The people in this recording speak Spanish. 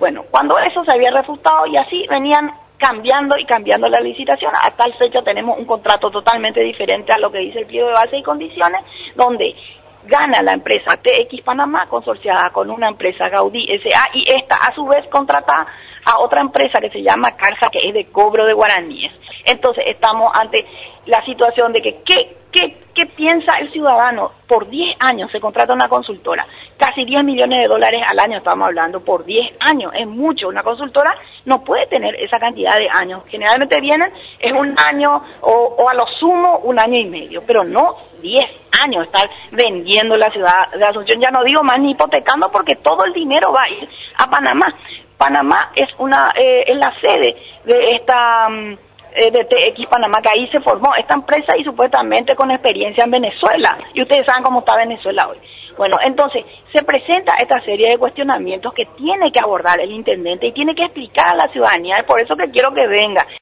Bueno, cuando eso se había refutado y así venían cambiando y cambiando la licitación, a tal fecha tenemos un contrato totalmente diferente a lo que dice el pliego de base y condiciones, donde gana la empresa TX Panamá consorciada con una empresa Gaudí S.A. y esta a su vez contrata a otra empresa que se llama Carja, que es de cobro de guaraníes. Entonces estamos ante la situación de que ¿qué piensa el ciudadano? Por 10 años se contrata una consultora, casi 10 millones de dólares al año estamos hablando, por 10 años, es mucho. Una consultora no puede tener esa cantidad de años, generalmente vienen, es un año o a lo sumo un año y medio, pero no 10 años estar vendiendo la ciudad de Asunción, ya no digo más ni hipotecando porque todo el dinero va a ir a Panamá. Panamá es es la sede de esta de TX Panamá, que ahí se formó esta empresa y supuestamente con experiencia en Venezuela, y ustedes saben cómo está Venezuela hoy. Bueno, entonces se presenta esta serie de cuestionamientos que tiene que abordar el intendente y tiene que explicar a la ciudadanía, es por eso que quiero que venga.